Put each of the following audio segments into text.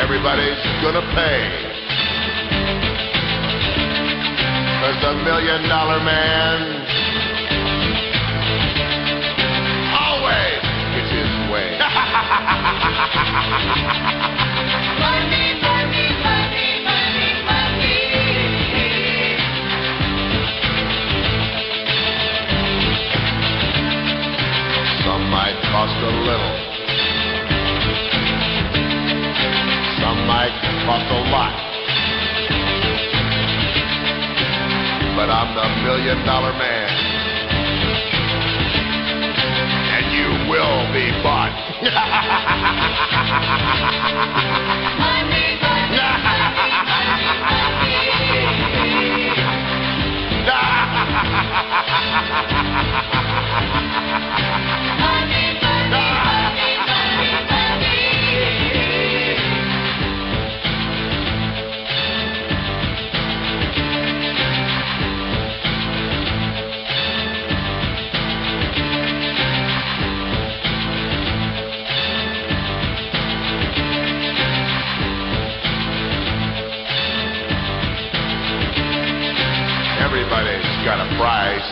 Everybody's gonna pay. 'Cause the $1 million man always gets his way. Money, money, money, money, money. Some might cost a little. Some might cost a lot. But I'm the $1 million man. And you will be bought. Money, money, Everybody's got a price.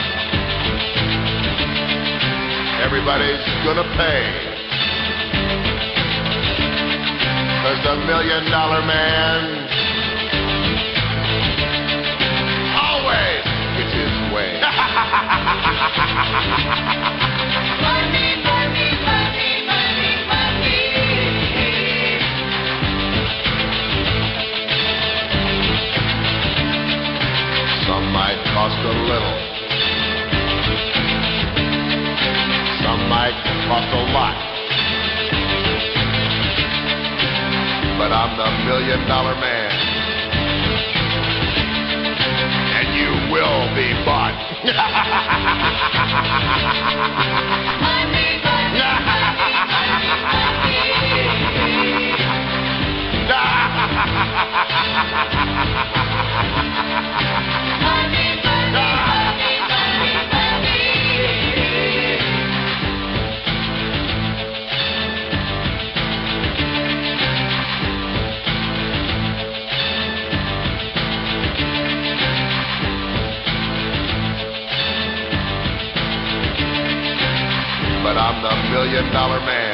Everybody's gonna pay. 'Cause the $1 million man always gets his way. money, money, money, money, money. Some might cost a little. Some might cost a lot. But I'm the $1 million man. And you will be bought. Money, money, But I'm the $1 million man.